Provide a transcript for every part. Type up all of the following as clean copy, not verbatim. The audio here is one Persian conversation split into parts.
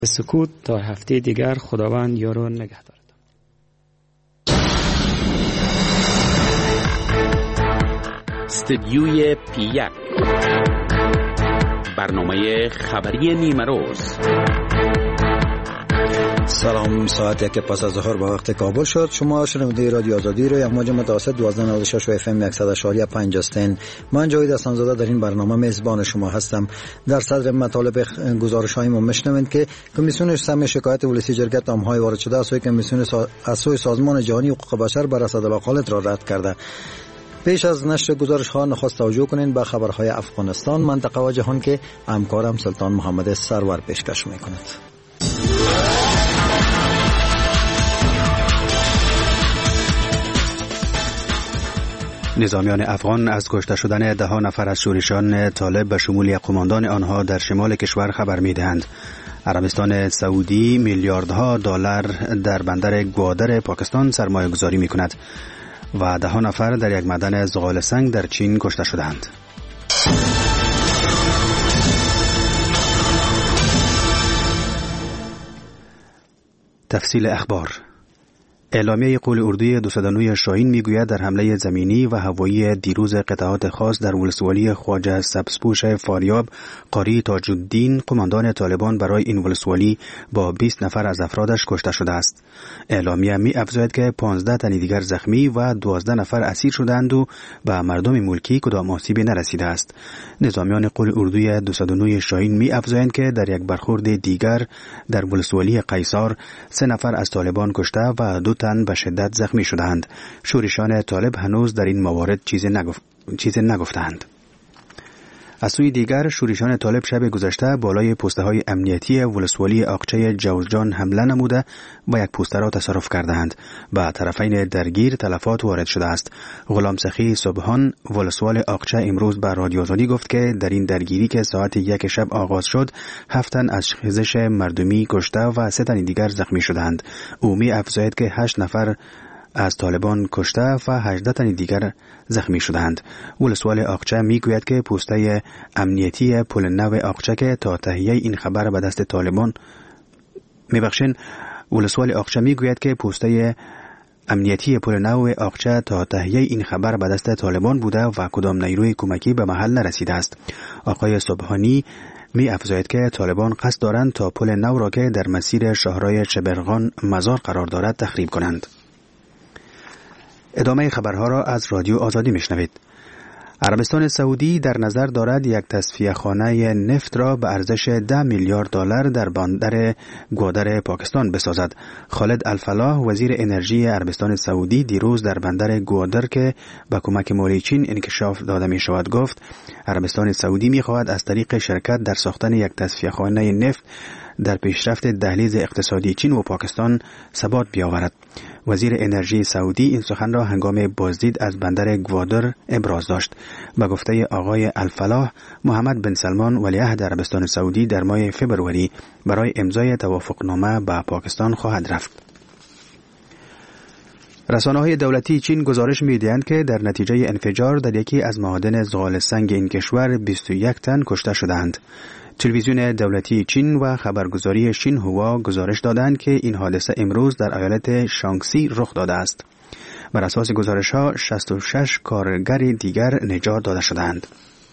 سکوت تا هفته دیگر. خداوند یار و نگهدار. استدیوی پی1 برنامه خبری نیمروز. سلام، ساعت 1 پس از ظهر به وقت کابل شد. شما شنونده رادیو آزادی رو یک موج متوسط 1296 و FM 100.5 هستین. من جاوید حسن‌زاده در این برنامه میزبان شما هستم. در صدر مطالب گزارش‌های ما میشنوید که کمیسیون سم شکایت ولسی جرگه تام‌های وارد شده از سوی کمیسیون سازمان جهانی حقوق بشر بر اسدالله خالد را رد کرده. پیش از نشر گزارش‌ها نخست توجه کنین به خبرهای افغانستان، منطقه و جهان که همکارم سلطان محمد سرور پیشکش می‌کند. نظامیان افغان از کشته شدن 10 نفر از شورشیان طالب به شمول قماندان آنها در شمال کشور خبر می‌دهند. عربستان سعودی میلیاردها دلار در بندر گوادر پاکستان سرمایه گذاری می‌کند و 10 نفر در یک معدن زغال سنگ در چین کشته شدند. تفصیل اخبار. اعلامیه قول اردوی 209 شاهین میگوید در حمله زمینی و هوایی دیروز قطعات خاص در ولسوالی خواجه سبزپوش فاریاب، قاری تاج الدین قماندان طالبان برای این ولسوالی با 20 نفر از افرادش کشته شده است. اعلامیه می افزاید که 15 تن دیگر زخمی و 12 نفر اسیر شدند و به مردم ملکی کدام آسیبی نرسیده است. نظامیان قول اردوی 209 شاهین می افزایند که در یک برخورد دیگر در ولسوالی قیصار 3 نفر از طالبان کشته و 2 تن به شدت زخمی شدند. شورشیان طالب هنوز در این موارد چیزی نگفتند. از سوی دیگر شورشیان طالب شب گذشته بالای پوسته های امنیتی ولسوالی آقچه جوزجان حمله نموده و یک پوسته را تصرف کردند. به طرفین درگیر تلفات وارد شده است. غلام سخی صبحان ولسوال آقچه امروز به رادیو آزادی گفت که در این درگیری که ساعت 1 شب آغاز شد 7 تن از خیزش مردمی کشته و 3 تن دیگر زخمی شدند. او می افزاید که 8 نفر از طالبان کشته و 18 تن دیگر زخمی شدند. ولسوال آقچه میگوید که پوسته امنیتی پل نو آقچه که تا تهیه این خبر به دست طالبان ولسوال آقچه میگوید که پوسته امنیتی پل نو آقچه تا تهیه این خبر به دست طالبان بوده و کدام نیروی کمکی به محل نرسیده است. آقای صبحانی می افزاید که طالبان قصد دارند تا پل نو را که در مسیر شاهراه شبرغان مزار قرار دارد تخریب کنند. ادامه خبرها را از رادیو آزادی میشنوید. عربستان سعودی در نظر دارد یک تصفیه خانه نفت را به ارزش 10 میلیارد دلار در بندر گوادر پاکستان بسازد. خالد الفلاح وزیر انرژی عربستان سعودی دیروز در بندر گوادر که با کمک مالی چین انکشاف داده می شود گفت عربستان سعودی می خواهد از طریق شرکت در ساختن یک تصفیه خانه نفت در پیشرفت دهلیز اقتصادی چین و پاکستان ثبات بیاورد. وزیر انرژی سعودی این سخن را هنگام بازدید از بندر گوادر ابراز داشت. به گفته آقای الفلاح، محمد بن سلمان ولیعهد عربستان سعودی در ماه فبروری برای امضای توافقنامه به پاکستان خواهد رفت. رسانه‌های دولتی چین گزارش می‌دهند که در نتیجه انفجار در یکی از معادن زغال سنگ این کشور 21 تن کشته شدند. تلویزیون دولتی چین و خبرگزاری شینهوا گزارش دادند که این حادثه امروز در ایالت شانگسی رخ داده است. بر اساس گزارش‌ها 66 کارگر دیگر نجات داده شدند.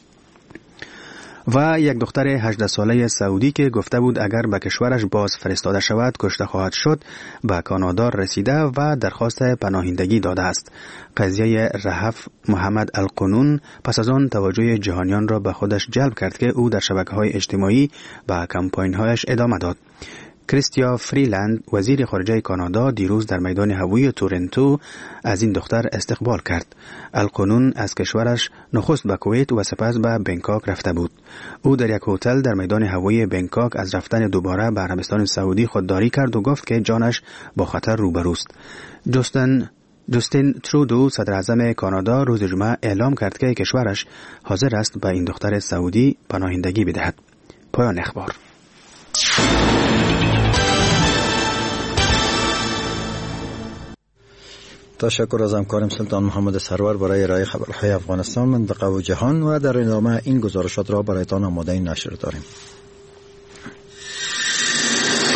و یک دختر 18 ساله سعودی که گفته بود اگر به کشورش باز فرستاده شود کشته خواهد شد به کانادا رسیده و درخواست پناهندگی داده است. قضیه رهف محمد القنون پس از آن توجه جهانیان را به خودش جلب کرد که او در شبکه‌های اجتماعی به کمپاین‌هایش ادامه داد. کریستیا فریلند وزیر خارجه کانادا دیروز در میدان هوایی تورنتو از این دختر استقبال کرد. القنون از کشورش نخست به کویت و سپس به بنکاک رفته بود. او در یک هتل در میدان هوایی بنکاک از رفتن دوباره به عربستان سعودی خودداری کرد و گفت که جانش با خطر روبروست. جاستین ترودو صدر اعظم کانادا روز جمعه اعلام کرد که کشورش حاضر است به این دختر سعودی پناهندگی بدهد. پایان اخبار. تشکر از همکارم سلطان محمد سرور برای ارائه خبرهای افغانستان، منطقه و جهان و در ادامه این گزارشات را برایتان آماده نشر داریم.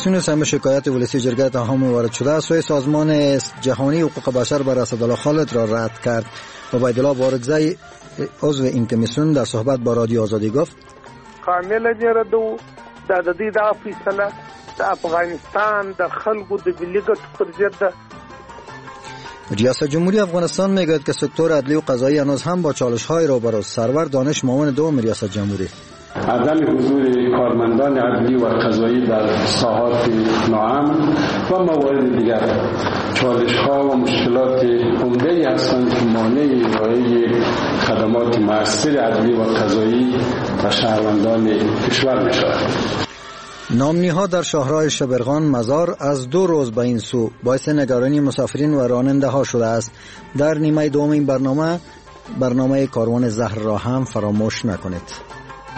کمیسیون سم شکایت ولسی جرگه اتهام وارد شده است و سازمان جهانی حقوق بشر بر اسدالله خالد را رد کرد. عبیدالله بارگزی عضو این کمیسیون در صحبت با رادیو آزادی گفت کامل جردو د دې د فیصله د افغانستان د خلکو د ملي ګټو پر ضد ده. ریاست جمهوری افغانستان میگوید که سکتور عدلی و قضایی هنوز هم با چالش‌های روبروست. سرور دانش معاون دوم ریاست جمهوری عدم حضور کارمندان عدلی و قضایی در ساحات ناامن و موارد دیگر چالش‌ها و مشکلات عمده‌ای هستند که مانع ارائه خدمات مؤثر عدلی و قضایی و شهروندان کشور می‌شود. نامنی‌ها در شاهراه شبرغان مزار از 2 روز به این سو باعث نگرانی مسافرین و راننده‌ها شده است. در نیمه دوم این برنامه کاروان زهر را هم فراموش نکنید.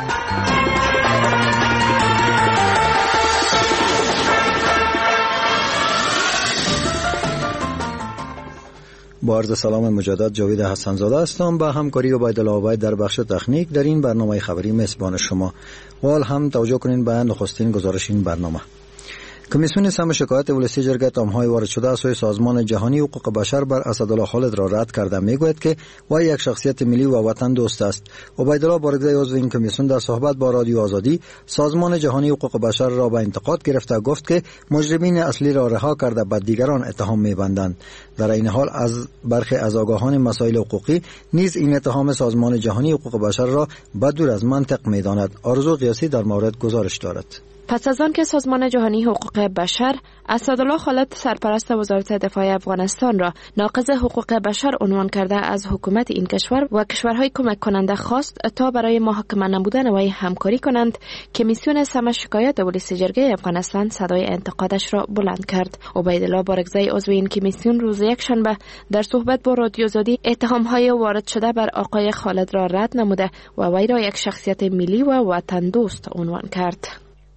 با عرض سلام مجدد جاوید حسن‌زاده هستم. با همکاری عبیدالله عبید در بخش تکنیک در این برنامه خبری میزبان شما. و حال هم توجه کنین به نخستین گزارش این برنامه. کمیسیون سم شکایت ولسی جرگه اتهام‌های وارد شده از سوی سازمان جهانی حقوق بشر بر اسدالله خالد را رد کرده. میگوید که وی یک شخصیت ملی و وطن دوست است. عبیدالله بارگزی عضو این کمیسیون در صحبت با رادیو آزادی سازمان جهانی حقوق بشر را به انتقاد گرفته گفت که مجرمین اصلی را رها کرده به دیگران اتهام می‌بندند. در این حال از برخی از آگاهان مسائل حقوقی نیز این اتهام سازمان جهانی حقوق بشر را بدور از منطق می‌داند. آرزو قیاسی در مورد گزارش دارد. پس از آن که سازمان جهانی حقوق بشر اسدالله خالد سرپرست وزارت دفاع افغانستان را ناقض حقوق بشر عنوان کرده از حکومت این کشور و کشورهای کمک کننده خواست تا برای محاکمه نمودن وی همکاری کنند، کمیسیون سم شکایت ولسی جرگه افغانستان صدای انتقادش را بلند کرد. عبیدالله بارگزی عضو این کمیسیون روز یکشنبه در صحبت با رادیو آزادی اتهام‌های وارد شده بر آقای خالد را رد نموده و وی را یک شخصیت ملی و وطن دوست عنوان کرد.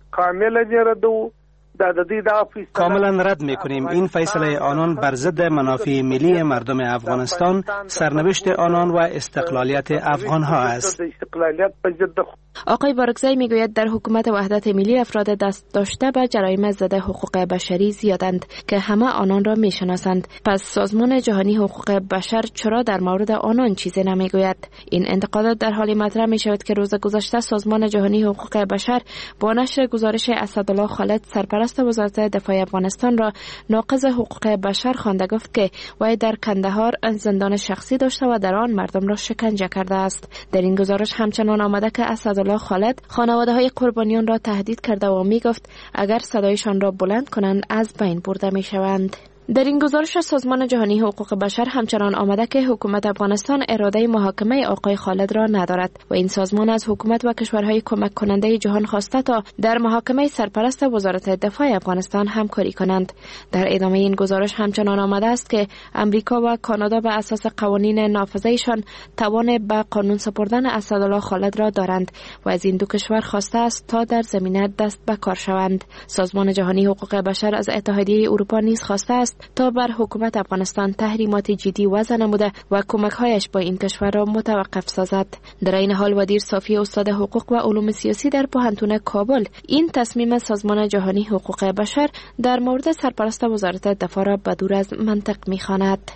کاملا رد می‌کنیم. این فیصله آنان بر ضد منافع ملی مردم افغانستان، سرنوشت آنان و استقلالیت افغان‌ها است. آقای بارگزی میگوید در حکومت وحدت ملی افراد دست داشته به جرایم ضد حقوق بشری زیادند که همه آنان را میشناسند. پس سازمان جهانی حقوق بشر چرا در مورد آنان چیزی نمیگوید؟ این انتقادات در حالی مطرح می شود که روز گذشته سازمان جهانی حقوق بشر با نشر گزارش اسدالله خالد سرپرست وزارت دفاع افغانستان را ناقض حقوق بشر خوانده گفت که وی در کندهار زندان شخصی داشته و در آن مردم را شکنجه کرده است. در این گزارش همچنان آمده که اسدالله خالد خانواده‌های قربانیان را تهدید کرده و میگفت اگر صدایشان را بلند کنند از بین برده میشوند. در این گزارش سازمان جهانی حقوق بشر همچنان آمده که حکومت افغانستان اراده محاکمه آقای خالد را ندارد و این سازمان از حکومت و کشورهای کمک کننده جهان خواسته تا در محاکمه سرپرست وزارت دفاع افغانستان همکاری کنند. در ادامه این گزارش همچنان آمده است که امریکا و کانادا به اساس قوانین نافذه‌ایشان توان به قانون سپردن اسدالله خالد را دارند و از این دو کشور خواسته است تا در زمینه دست به کار شوند. سازمان جهانی حقوق بشر از اتحادیه اروپا نیز خواسته است تا بر حکومت افغانستان تحریمات جدی وضع نموده و کمک‌هایش با این کشور را متوقف سازد. در این حال ودیر صافی استاد حقوق و علوم سیاسی در پوهنتون کابل این تصمیم سازمان جهانی حقوق بشر در مورد سرپرست وزارت دفاع را بدور از منطق می‌خواند.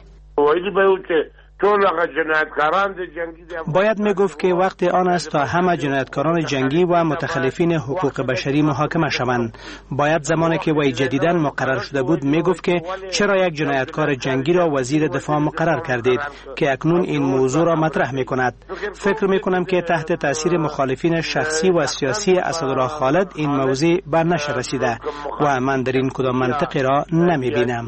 باید میگفت که وقت آن است تا همه جنایتکاران جنگی و متخلفین حقوق بشری محاکمه شوند. باید زمانی که وی جدیداً مقرر شده بود میگفت که چرا یک جنایتکار جنگی را وزیر دفاع مقرر کردید که اکنون این موضوع را مطرح میکند. فکر میکنم که تحت تاثیر مخالفین شخصی و سیاسی اسدالله خالد این موضوع به نشر رسیده و من در این کدام منطقی را نمیبینم.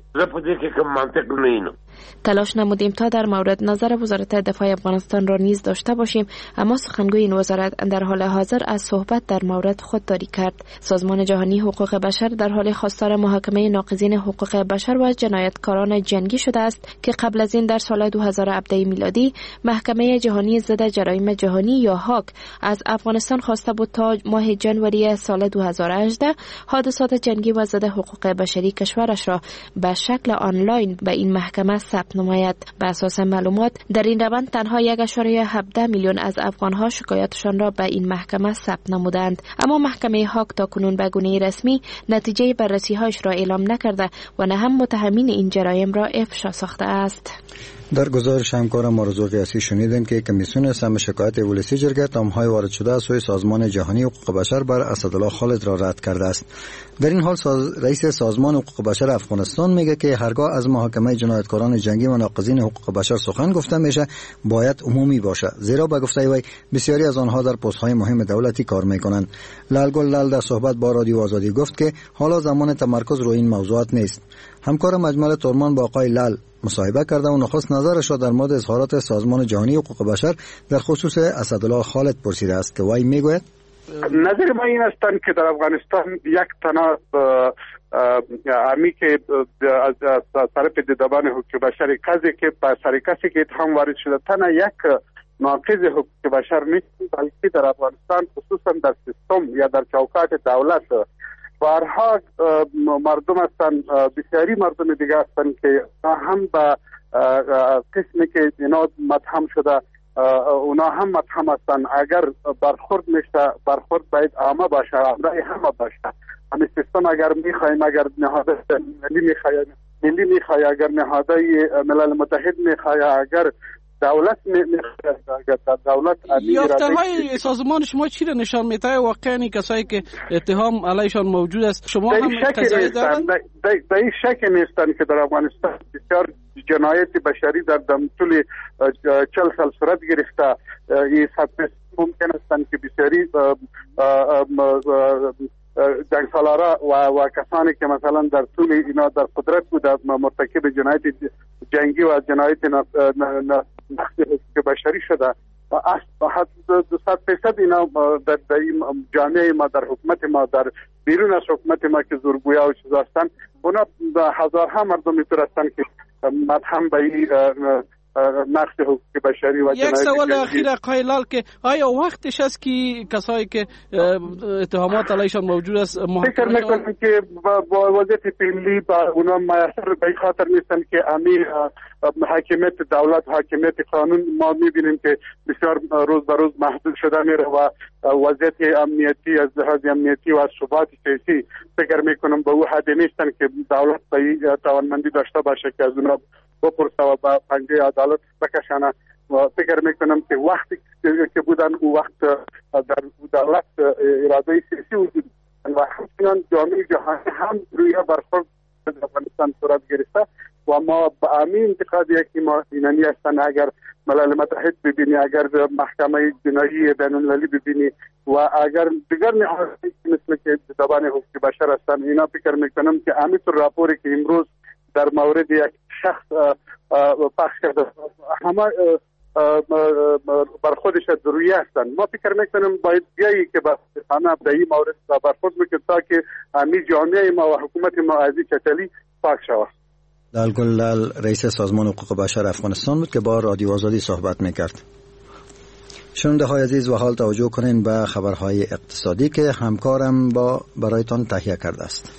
تلاش نمودیم تا در مورد نظر وزارت دفاع افغانستان را نیز داشته باشیم، اما سخنگوی این وزارت در حال حاضر از صحبت در مورد خودداری کرد. سازمان جهانی حقوق بشر در حال خواستار محاکمه ناقضین حقوق بشر و جنایتکاران جنگی شده است که قبل از این در سال 2017 میلادی محکمه جهانی ضد جرایم جهانی یا هاگ از افغانستان خواسته بود تا ماه ژانویه سال 2018 حادثات جنگی و ضد حقوق بشری کشورش را به شکل آنلاین به این محکمه ثبت نماید. به اساس معلومات در این روند تنها 1.17 میلیون از افغانها شکایتشان را به این محکمه ثبت نمودند، اما محکمه هاگ تاکنون به گونه رسمی نتیجه بررسی‌هایش را اعلام نکرده و نه هم متهمین این جرایم را افشا ساخته است. در گزارش همکارم مارزو قیاسی شنیدیم که کمیسیون سم شکایت ولسی جرگه اتهام‌های وارد شده از سوی سازمان جهانی حقوق بشر بر اسدالله خالد را رد کرده است. در این حال رئیس سازمان حقوق بشر افغانستان میگه که هرگاه از محاکمه جنایتکاران جنگی و ناقضین حقوق بشر سخن گفته میشه باید عمومی باشه، زیرا به گفته وی بسیاری از آنها در پست‌های مهم دولتی کار میکنند. لالگل لال در صحبت با رادیو آزادی گفت که حالا زمان تمرکز روی این موضوعات نیست. همکارم اجمل تورمان با آقای لال مصاحبه کرده و نخست نظرش را در مورد اظهارات سازمان جهانی حقوق بشر در خصوص اسدالله خالد پرسیده است که وی میگوید نظر ما این است که در افغانستان یک تنها امی که از طرف دیدبان حقوق بشر کسی که اتهام وارد شده تنها یک ناقض حقوق بشر نیست، بلکه در افغانستان خصوصا در سیستم یا در چوکات دولت بارها مردم هستند، بسیاری مردم دیگه هستند که هم به قسمی که اینا متهم شده اونا هم متهم هستند. اگر برخورد میشه برخورد باید عامه باشه، امرای همه باشه. همین سیستم اگر میخوایم، اگر نهاده ملی میخواه، اگر نهاده ملل متحد میخواه، اگر دولت دولت یافته‌های سازمان شما چی را نشان میده؟ واقعا کسایی که اتهام علیشان موجود است شما هم قضیه دارند؟ در این شک نیستند که در افغانستان بسیار جنایت بشری در طول 40 سال صورت گرفته. این حد ممکن است که بسیاری جنگسالارا و کسانی که مثلا در طول اینا در قدرت بوده مرتکب جنایت جنگی و جنایت نقض حقوق بشری شده. 200% اینا در جامعه ما، در حکومت ما، در بیرون از حکومت ما که زورگویا و چیز هستند، اونا هزارها مردم میتور هستند که متهم به این نقض حقوق بشری و یک سوال اخیر آقای لال که آیا وقتش است که کسایی که اتهامات علیشان موجود است فکر میکنم که با وضعیت فعلی با اونا میسر به خاطر نیستن که امیر حاکمیت دولت، حاکمیت قانون ما میبینیم که بسیار روز به روز محدود شده میره و وضعیت امنیتی از لحاظ امنیتی و از ثبات سیاسی فکر میکنم به او حد نیستن که دولت به توانمندی داشته باشه که از اونا بپرسه و به پنجه عدالت بکشانه. فکر میکنم که وقتی که بودن او وقت در دولت اراده سیاسی وجود و همچنان جامعه جهانی هم روی برخورد افغانستان صورت گرفته و ما به همین انتقادی که ما اینانی هستن اگر ملل متحد ببینی، اگر محکمه جنایی بین المللی ببینی و اگر دیگر نهادهایی مثل که زبان حقوق بشر هستن، اینا فکر میکنم که همینطور راپوری که امروز در مورد یک شخص پخش کرده همه بر خودش ضروری هستن. ما فکر میکنم باید بیایی که همه به این مورد برخورد میکنه تا که همین جامعه ما و حکومت ما از این چتلی پاک شود. لالگل لال رئیس سازمان حقوق بشر افغانستان بود که با رادیو آزادی صحبت میکرد. شنونده های عزیز و حال توجه کنین به خبرهای اقتصادی که همکارم برایتان تهیه کرده است.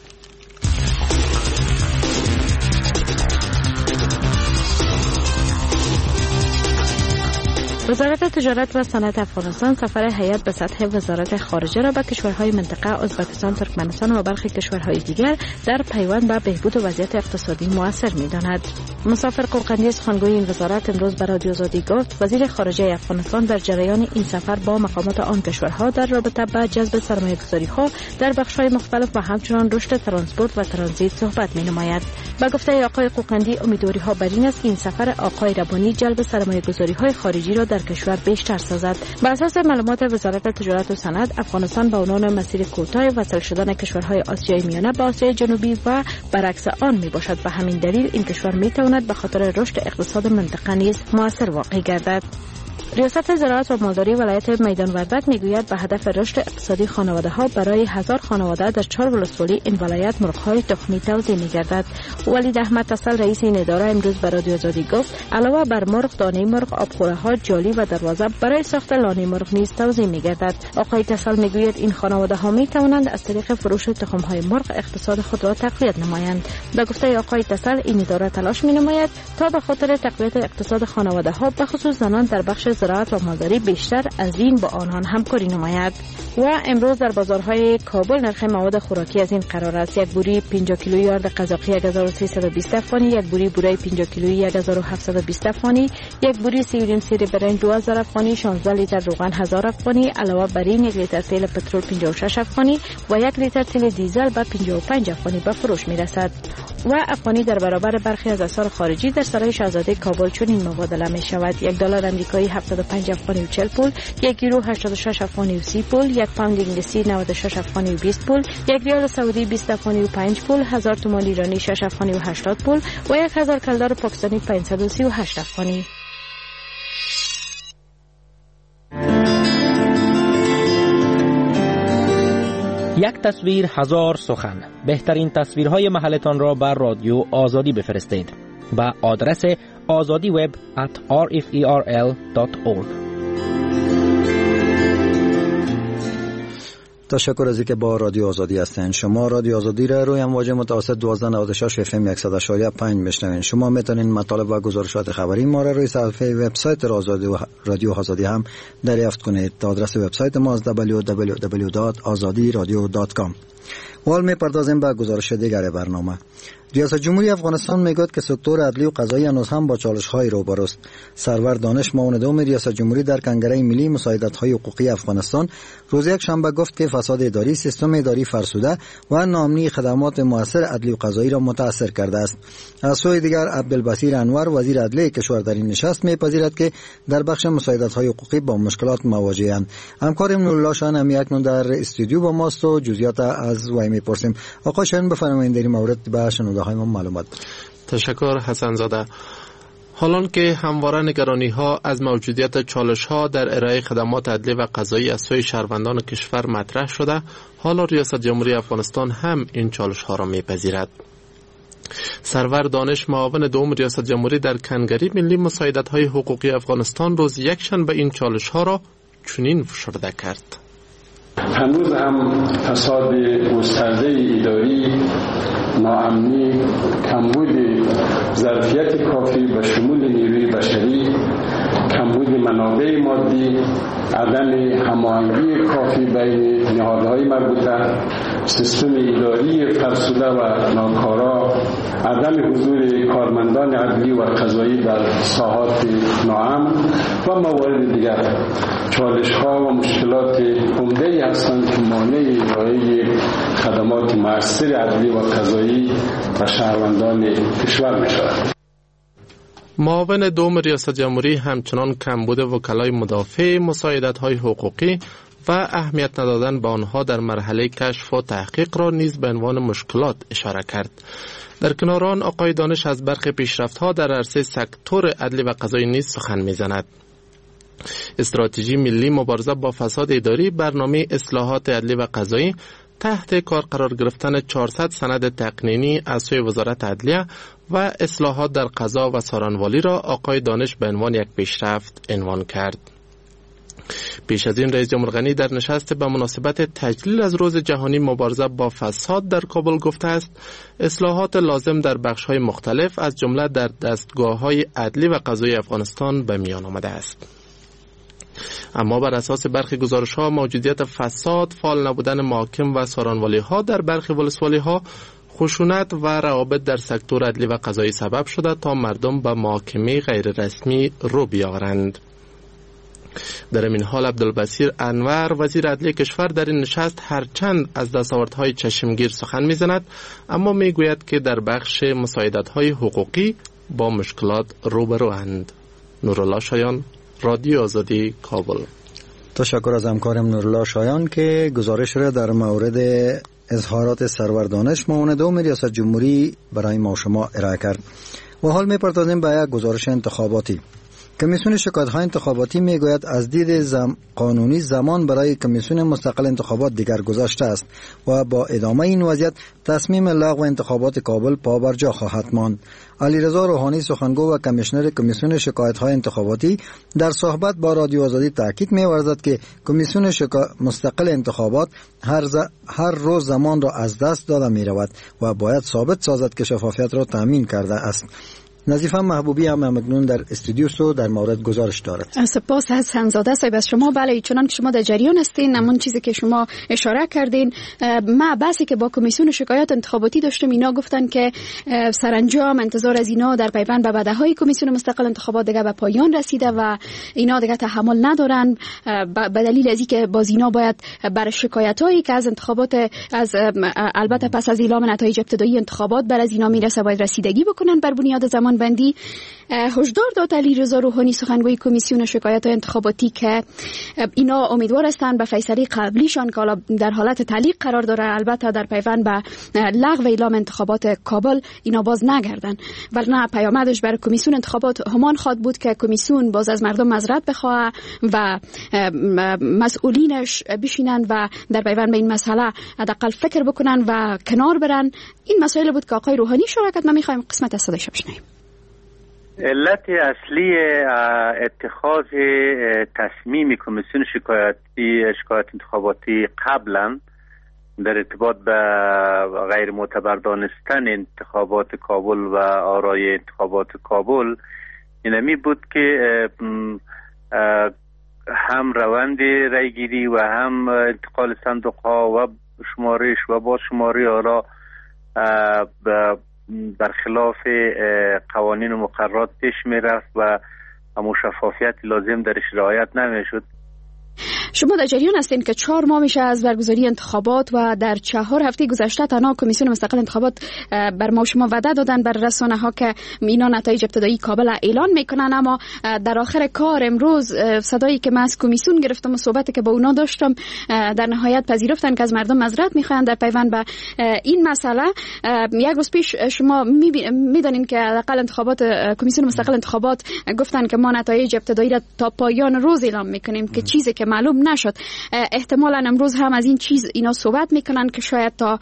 وزارت تجارت و صنعت افغانستان سفر هیئت به سطح وزارت خارجه را به کشورهای منطقه ازبکستان، ترکمنستان و برخی کشورهای دیگر در پیوند به بهبود وضعیت اقتصادی مؤثر می‌داند. مسافر قوقندی سخنگوی این وزارت امروز به رادیو آزادی گفت وزیر خارجه افغانستان در جریان این سفر با مقامات آن کشورها در رابطه با جذب سرمایه‌گذاری‌ها در بخش‌های مختلف و همچنین رشد ترانسپورت و ترانزیت صحبت می‌نماید. به گفته آقای قوقندی امیدواری‌ها بر این است که این سفر آقای ربانی جلب سرمایه‌گذاری‌های خارجی را در کشور بیشتر سازد. بر اساس معلومات وزارت تجارت و صنعت، افغانستان به عنوان مسیر کوتاه وصل شدن کشورهای آسیای میانه به آسیای جنوبی و برعکس آن میباشد. به همین دلیل این کشور میتواند به خاطر رشد اقتصاد منطقه نیز مؤثر واقع گردد. ریاست زراعت و مالداری ولایت میدان وردک میگوید به هدف رشد اقتصادی خانواده ها برای 1000 خانواده در 4 ولسوالی این ولایت مرغ های تخمی توزیع میگردد. ولید احمد تسل رئیس این اداره امروز به رادیو آزادی گفت علاوه بر مرغ، دانه مرغ، آبخوره ها، جالی و دروازه برای ساخت لانه مرغ نیز توزیع میگردد. آقای تسل میگوید این خانواده ها می توانند از طریق فروش تخم های مرغ اقتصاد خود را تقویت نمایند. به گفته آقای تسل این اداره تلاش می نماید تا به خاطر تقویت اقتصاد خانواده ها به خصوص زنان در بخش زراعت و مالداری بیشتر از این با آنان همکاری نماید. و امروز در بازارهای کابل نرخ مواد خوراکی از این قرار است: یک بوری 50 کیلویی آرد قزاقی 1320 افغانی، یک بوری بورای 50 کیلویی 1720 افغانی، یک بوری سیورین سیر برنج 2000 افغانی، 16 لیتر روغن 1000 افغانی، علاوه بر این 1 لیتر تیل پترول 56 افغانی و 1 لیتر تیل دیزل به 55 افغانی به فروش میرسد. و افغانی در برابر برخی از اسعار خارجی در سرای شاهزاده کابل چنین مبادله می شود: $1 آمریکایی 75 افغانی و 40 پول، 1 یورو 86 افغانی و 30 پول، 1 پوند انگلیسی 96 افغانی و 20 پول، 1 ریال سعودی 20 افغانی و 5 پول، 1000 تومان ایرانی 6 افغانی و 80 پول و 1000 کلدار پاکستانی 538 افغانی. یک تصویر هزار سخن. بهترین تصویرهای محلتان را بر رادیو آزادی بفرستید به آدرس azadiweb@rferl.org. تشکر از اینکه با رادیو آزادی هستین. شما رادیو آزادی را روی امواج متوسط 1296 FM 100.5 میشنوین. شما میتونین مطالب و گزارشات خبری ما را روی صفحه وبسایت رادیو آزادی هم دریافت کنید. آدرس وبسایت ما www.azadiradio.com. حال میپردازیم به گزارش دیگر برنامه. ریاست جمهوری افغانستان میگوید که سکتور عدلی و قضایی هنوز هم با چالش‌های روبروست. سرور دانش معاون دوم ریاست جمهوری در کنگره ملی مساعدت‌های حقوقی افغانستان روز یک شنبه گفت که فساد اداری، سیستم اداری فرسوده و ناامنی خدمات مؤثر عدلی و قضایی را متاثر کرده است. از سوی دیگر عبدالبصیر انور وزیر عدلیه کشور در این نشست میپذیرد که در بخش مساعدت‌های حقوقی با مشکلات مواجه‌اند. همکارم نورالله شاهین هم اکنون در استودیو با ماست و جزئیات از وی میپرسیم. آقا شاهین بفرمایید در این مورد به شنونده های ما معلومات. تشکر حسن زاده. حالان که همواره نگرانی ها از موجودیت چالش ها در ارائه خدمات عدلی و قضایی از سوی شهروندان کشور مطرح شده، حالا ریاست جمهوری افغانستان هم این چالش ها را میپذیرد. سرور دانش معاون دوم ریاست جمهوری در کنگره ملی مساعدت های حقوقی افغانستان روز یکشنبه این چالش ها را چنین فشرده کرد: هنوز هم فساد گسترده اداری، ناامنی، کمبود ظرفیت کافی به شمول نیروی بشری، کمبود منابع مادی، عدم هماهنگی کافی بین نهادهای مربوطه، سیستم اداری فرسوده و ناکارا، عدم حضور کارمندان عدلی و قضایی در ساحات ناامن و موارد دیگر چالش‌ها و مشکلات عمده‌ای هستند که مانع ارائه خدمات مؤثر عدلی و قضایی و شهروندان کشور می‌شود. معاون دوم ریاست جمهوری همچنان کمبود وکلای مدافع مساعدت‌های حقوقی و اهمیت ندادن به آنها در مرحله کشف و تحقیق را نیز به عنوان مشکلات اشاره کرد. در کنار آن آقای دانش از برخی پیشرفت‌ها در عرصه سکتور عدلی و قضایی نیز سخن می‌زند. استراتژی ملی مبارزه با فساد اداری، برنامه اصلاحات عدلی و قضایی تحت کار قرار گرفتن 400 سند تقنینی از سوی وزارت عدلیه و اصلاحات در قضا و سارنوالی را آقای دانش به عنوان یک پیشرفت عنوان کرد. پیش از این رئیس جمهور غنی در نشست به مناسبت تجلیل از روز جهانی مبارزه با فساد در کابل گفته است اصلاحات لازم در بخش‌های مختلف از جمله در دستگاه‌های عدلی و قضایی افغانستان به میان آمده است. اما بر اساس برخی گزارش‌ها موجودیت فساد، فعال نبودن محاکم و سارنوالی‌ها در برخی ولسوالی‌ها، خشونت و روابط در سکتور عدلی و قضایی سبب شده تا مردم به محاکمه غیر رسمی رو بیاورند. در این حال عبدالبصیر انور وزیر عدلی کشور در این نشست هرچند از دستاوردهای چشمگیر سخن می‌زند، اما می‌گوید که در بخش مساعدت‌های حقوقی با مشکلات روبروند. نورالله شایان، رادیو آزادی، کابل. تشکر از همکارم نورالله شایان که گزارش را در مورد اظهارات سرور دانش معاون دوم ریاست جمهوری برای ما شما ارائه کرد. و حال می‌پردازیم به یک گزارش انتخاباتی. کمیسیون شکایت‌های انتخاباتی میگوید از دید قانونی زمان برای کمیسیون مستقل انتخابات دیگر گذشته است و با ادامه این وضعیت تصمیم لغو انتخابات کابل پابرجا خواهد ماند. علیرضا روحانی سخنگو و کمیشنر کمیسیون شکایت‌های انتخاباتی در صحبت با رادیو آزادی تاکید می‌ورزد که کمیسیون مستقل انتخابات هر روز زمان را از دست داده می‌رود و باید ثابت سازد که شفافیت را تامین کرده است. نظیفه محبوبی هم مکنون در استودیو سو در مورد گزارش دارد. سپاس از حسن‌زاده صاحب از شما. بله، چنان که شما در جریان هستین، همون چیزی که شما اشاره کردین، ما بحثی که با کمیسیون شکایات انتخاباتی داشتم، اینا گفتن که سرانجام انتظار از اینا در پیوند به وعده‌های کمیسیون مستقل انتخابات دیگه به پایان رسیده و اینا دیگه تحمل ندارن، به دلیل از اینکه باز اینا باید بر شکایتایی که از انتخابات البته پس از اعلام نتایج ابتدایی انتخابات بر از اینا میرسه باید رسیدگی بکنن بر بنیاد زمان بندی. هشدار داد علیرضا روحانی سخنگوی کمیسیون شکایات انتخاباتی که اینا امیدوار هستند به فیصله قبلیشان که حالا در حالت تعلیق قرار داره، البته در پیوند به لغو اعلام انتخابات کابل اینا باز نگردن، ورنه پیامدش برای کمیسیون انتخابات همان خواد بود که کمیسیون باز از مردم معذرت بخواه و مسئولینش بشینن و در پیوند به این مسئله حداقل فکر بکنن و کنار برن. این مسائل بود که آقای روحانی شرکت ما می‌خوایم قسمت از صدایش بشنویم. علت اصلی اتخاذ تصمیم کمیسیون شکایت انتخاباتی قبلا در ارتباط به غیر معتبر دانستن انتخابات کابل و آرای انتخابات کابل اینمی بود که هم روند رایگیری و هم انتقال صندوق ها و شمارش و با شماری آرا برخلاف قوانین و مقررات پیش می رفت و شفافیت لازم درش رعایت نمی شد. شما در جریان هستین که 4 ماه میشه از برگزاری انتخابات و در 4 هفته گذشته تنها کمیسیون مستقل انتخابات بر ما شما وعده دادن بر رسانه ها که اینا نتایج ابتدایی کابل اعلان میکنن، اما در آخر کار امروز صدایی که من از کمیسیون گرفتم و صحبتی که با اونا داشتم در نهایت پذیرفتن که از مردم معذرت میخواین در پیوند به این مسئله. یک روز پیش شما میدونین که حداقل انتخابات کمیسیون مستقل انتخابات گفتن که ما نتایج ابتدایی را تا پایان روز اعلام میکنیم که چیزی که معلوم نشد. احتمالاً امروز هم از این چیز اینا صحبت میکنن که شاید تا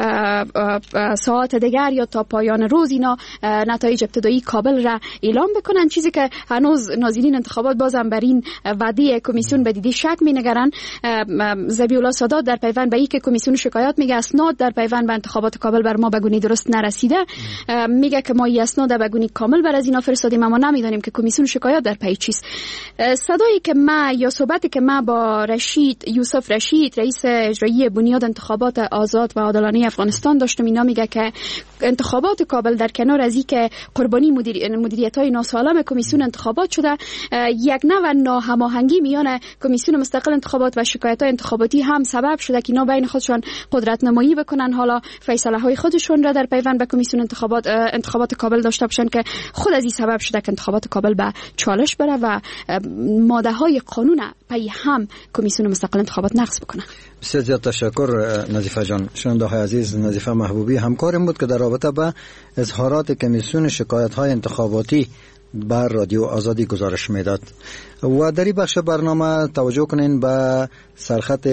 ساعت دیگر یا تا پایان روز اینا نتایج ابتدایی کابل را اعلام بکنن، چیزی که هنوز ناظرین انتخابات بازم بر این وعده کمیسیون به دیده شک مینگرن. ذبیح الله سادات در پیوند به اینکه کمیسیون شکایات میگه اسناد در پیوند به انتخابات کابل بر ما بگونی درست نرسیده، میگه که ما این اسناد بگونی کامل بر از اینا فرستادیم اما نمیدونیم که کمیسیون شکایات در پی چیست. صدایی که ما یا صحبتی که ما با یوسف رشید رئیس اجرایی بنیاد انتخابات آزاد و عادلانه افغانستان داشتم، اینا میگه که انتخابات کابل در کنار از اینکه قربانی مدیریت‌های ناسالم کمیسیون انتخابات شده، یک نوع ناهماهنگی میان کمیسیون مستقل انتخابات و شکایت‌های انتخاباتی هم سبب شده که اینا بین خودشون قدرت نمایی بکنن، حالا فیصله‌های خودشون را در پیوند به کمیسیون انتخابات کابل داشته باشن که خود از این سبب شده که انتخابات کابل به چالش بره و ماده‌های قانون پی هم کمیسیون مستقل انتخابات نقض بکنه. بسیار زیاد تشکر نظیفه جان. شنونده های عزیز، نظیفه محبوبی همکارم بود که در رابطه با اظهارات کمیسیون شکایت های انتخاباتی بر رادیو آزادی گزارش میداد. و در این بخش برنامه توجه کنین به سرخط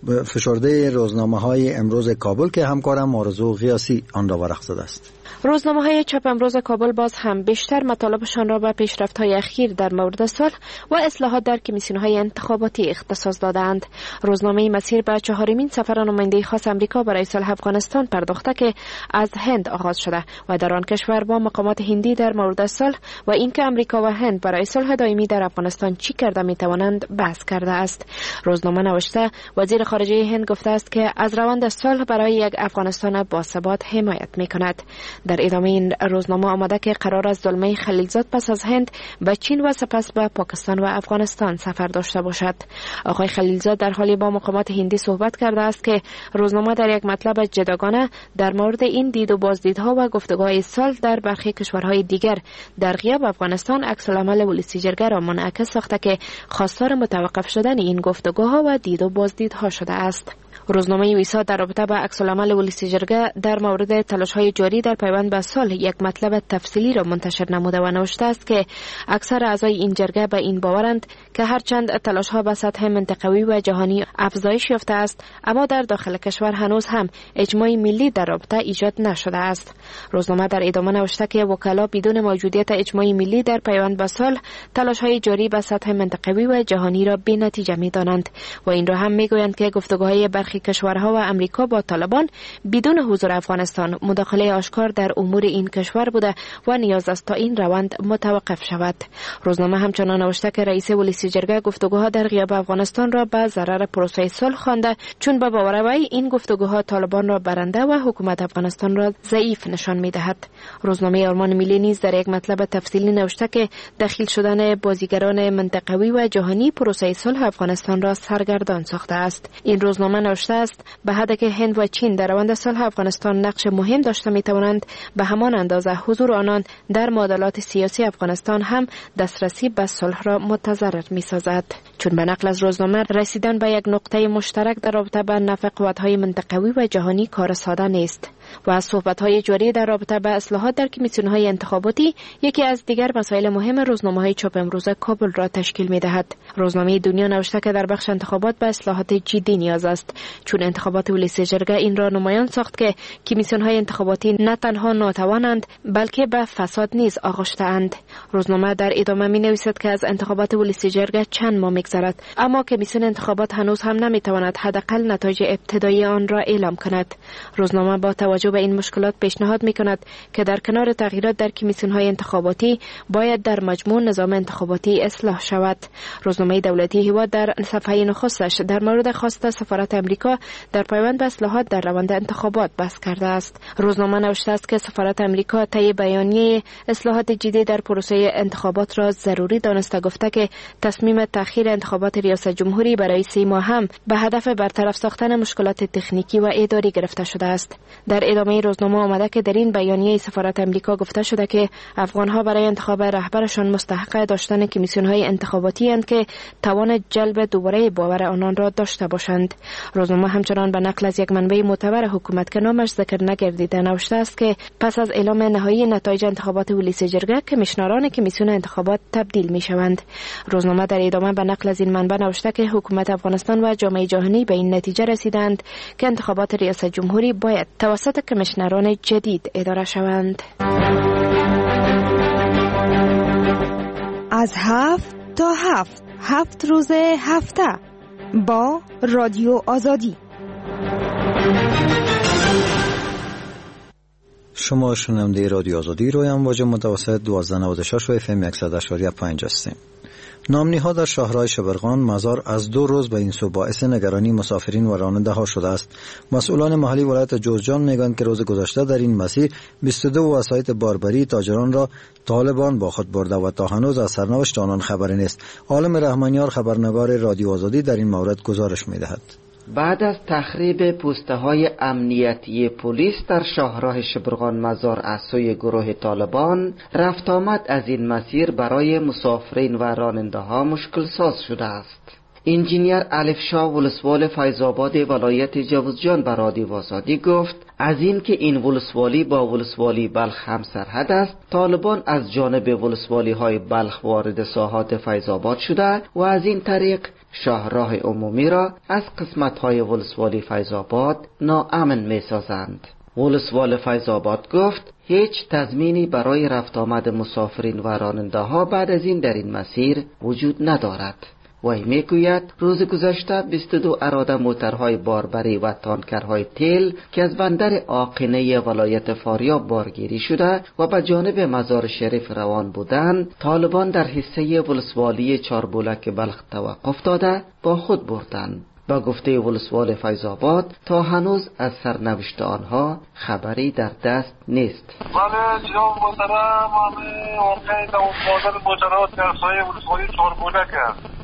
فشرده روزنامه های امروز کابل که همکارم آرزو غیاسی آن را ورق زده است. روزنامه‌های چاپ امروز کابل باز هم بیشتر مطالبشان را به پیشرفت‌های اخیر در مورد صلح و اصلاحات در کمیسیون‌های انتخاباتی اختصاص دادند. روزنامه مسیر به 4مین سفر نماینده خاص آمریکا برای صلح افغانستان پرداخته که از هند آغاز شده و در آن کشور با مقامات هندی در مورد صلح و اینکه آمریکا و هند برای صلح دائمی در افغانستان چی کرده می‌توانند بحث کرده است. روزنامه نوشته وزیر خارجه هند گفته است که از روند صلح برای یک افغانستان باثبات حمایت می‌کند. در ادامه این روزنامه آمده که قرار است زلمه خلیلزاد پس از هند به چین و سپس به پاکستان و افغانستان سفر داشته باشد. آقای خلیلزاد در حالی با مقامات هندی صحبت کرده است که روزنامه در یک مطلب جداگانه در مورد این دید و بازدیدها و گفتگوهای صلح در برخی کشورهای دیگر در غیاب افغانستان عکس العمل ولسی جرگه را منعکس ساخته که خواستار متوقف شدن این گفتگوها و دید و بازدیدها شده است. روزنامه ویسا در رابطه با عکس‌العمل ولسی جرگه در مورد تلاش‌های جاری در پیوند به صلح یک مطلب تفصیلی را منتشر نموده و نوشته است که اکثر اعضای این جرگه به این باورند که هرچند تلاش‌ها به سطح منطقوی و جهانی افزایش یافته است، اما در داخل کشور هنوز هم اجماع ملی در رابطه ایجاد نشده است. روزنامه در ادامه نوشته که وکلا بدون موجودیت اجماع ملی در پیوند به صلح تلاش‌های جاری به سطح منطقوی و جهانی را بی‌نتیجه می‌دانند و این را هم می‌گویند که گفتگوهای برخی کشورها و امریکا با طالبان بدون حضور افغانستان مداخله آشکار در امور این کشور بوده و نیاز است تا این روند متوقف شود. روزنامه همچنان نوشته که رئیس ولسی جرگه گفتگوها در غیاب افغانستان را به ضرر پروسه صلح خوانده، چون به باور وی این گفتگوها طالبان را برنده و حکومت افغانستان را ضعیف نشان می‌دهد. روزنامه آرمان ملی نیز در یک مطلب تفصیلی نوشته که دخیل شدن بازیگران منطقوی و جهانی پروسه صلح افغانستان را سرگردان ساخته است. این روزنامه نوشته است به حدی که هند و چین در روند صلح افغانستان نقش مهم داشته می‌توانند، به همان اندازه حضور آنان در معادلات سیاسی افغانستان هم دسترسی به صلح را متضرر می‌سازد. چون به نقل از روزنامه رسیدن به یک نقطه مشترک در رابطه با نفع قوت‌های منطقوی و جهانی کار ساده نیست و صحبت‌های جاری در رابطه با اصلاحات در کمیسیون‌های انتخاباتی یکی از دیگر مسائل مهم روزنامه‌های چاپ امروز کابل را تشکیل می‌دهد. روزنامه دنیا نوشته که در بخش انتخابات به اصلاحات جدی نیاز است، چون انتخابات ولسی جرگه این را نمایان ساخت که کمیسیون‌های انتخاباتی نه تنها ناتوانند بلکه به فساد نیز آغشته‌اند. روزنامه در ادامه می‌نویسد که از انتخابات ولسی جرگه چند ماه می‌گذرد، اما کمیسیون انتخابات هنوز هم نمی‌تواند حداقل نتایج ابتدایی آن را اعلام کند. روزنامه با توجه به این مشکلات پیشنهاد می‌کند که در کنار تغییرات در کمیسیون‌های انتخاباتی باید در مجموع نظام انتخاباتی اصلاح شود. روزنامه دولتی هوا در صفحه نخستش در مورد خواست سفارت امریکا در پیوند به اصلاحات در روند انتخابات بحث کرده است. روزنامه نوشته است که سفارت امریکا طی بیانیه اصلاحات جدی در پروسه انتخابات را ضروری دانسته، گفته که تصمیم تأخیر انتخابات ریاست جمهوری برای 3 ماه هم به هدف برطرف ساختن مشکلات تکنیکی و اداری گرفته شده است. در ادامه روزنامه آمده که در این بیانیه سفارت امریکا گفته شده که افغان‌ها برای انتخاب رهبرشان مستحق داشتن کمیسیون‌های انتخاباتی اند که توان جلب دوباره باور آنان را داشته باشند. روزنامه همچنان به نقل از یک منبع معتبر حکومت که نامش ذکر نگردیده نوشته است که پس از اعلام نهایی نتایج انتخابات ولسی جرگه کمیشنران کمیسیون انتخابات تبدیل می‌شوند. روزنامه در ادامه به نقل از این منبع نوشته که حکومت افغانستان و جامعه جهانی به این نتیجه رسیدند که انتخابات ریاست جمهوری باید توسط کمیشنران جدید اداره شوند. از 7 تا 7 روز هفته با رادیو آزادی. شما شنونده رادیو آزادی روی امواج متوسط 1296 و FM 100.5 هستید. نامنی‌ها در شهرهای شبرغان مزار از 2 روز به این سو باعث نگرانی مسافرین و راننده ها شده است. مسئولان محلی ولایت جوزجان میگویند که روز گذشته در این مسیر 22 وسایط باربری تاجران را طالبان با خود برده و تا هنوز از سرنوشت آنان خبری نیست. عالم رحمانیار خبرنگار رادیو آزادی در این مورد گزارش می‌دهد. بعد از تخریب پوسته‌های امنیتی پلیس در شاهراه شبرغان مزار از سوی گروه طالبان، رفت آمد از این مسیر برای مسافرین و راننده‌ها مشکل ساز شده است. انجینیر الفشا ولسوال فیض‌آباد ولایت جوزجان به رادیو آزادی گفت از این که این ولسوالی با ولسوالی بلخ هم سرحد است، طالبان از جانب ولسوالی‌های بلخ وارد ساحات فیض‌آباد شده و از این طریق شاهراه عمومی را از قسمت‌های ولسوالی فیض‌آباد ناامن می‌سازند. ولسوال فیض‌آباد گفت هیچ تضمینی برای رفت آمد مسافرین و راننده‌ها بعد از این در این مسیر وجود ندارد. وی میگوید روز گذشته 22 اراده موترهای باربری و تانکرهای تیل که از بندر آقینه ولایت فاریاب بارگیری شده و به جانب مزار شریف روان بودند، طالبان در حصه ولسوالی چاربولک بلخ توقف داده با خود بردند. با گفته ولسوال فیض‌آباد تا هنوز از سرنوشت آنها خبری در دست نیست. بله جناب محترم، همه واقعی در بازار مجرات در سایه ولسوالی چاربولک است.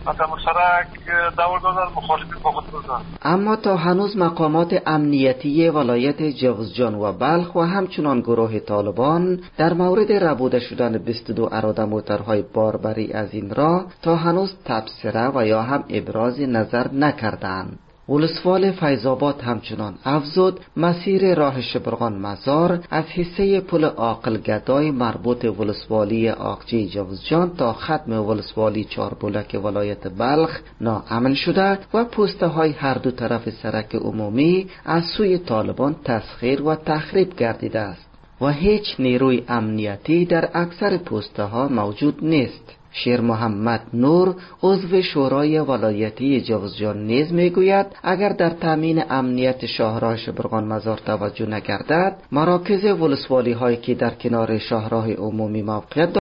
اما تا هنوز مقامات امنیتی ولایت جوزجان و بلخ و همچنان گروه طالبان در مورد ربوده شدن 22 اراده موترهای باربری از این راه تا هنوز تبصره و یا هم ابراز نظر نکردند. ولسوال فیض‌آباد همچنان افزود مسیر راه شبرغان مزار از حصه پل عاقل گدای مربوط ولسوالی آقچی جوزجان تا ختم ولسوالی چاربولک ولایت بلخ ناامن شده و پوسته های هر دو طرف سرک عمومی از سوی طالبان تسخیر و تخریب گردیده است و هیچ نیروی امنیتی در اکثر پوسته ها موجود نیست. شیر محمد نور عضو شورای ولایتی جوزجان نیز میگوید اگر در تامین امنیت شاهراه شبرغان مزار توجه نگردد، مراکز ولسوالی هایی که در کنار شاهراه عمومی موقعیت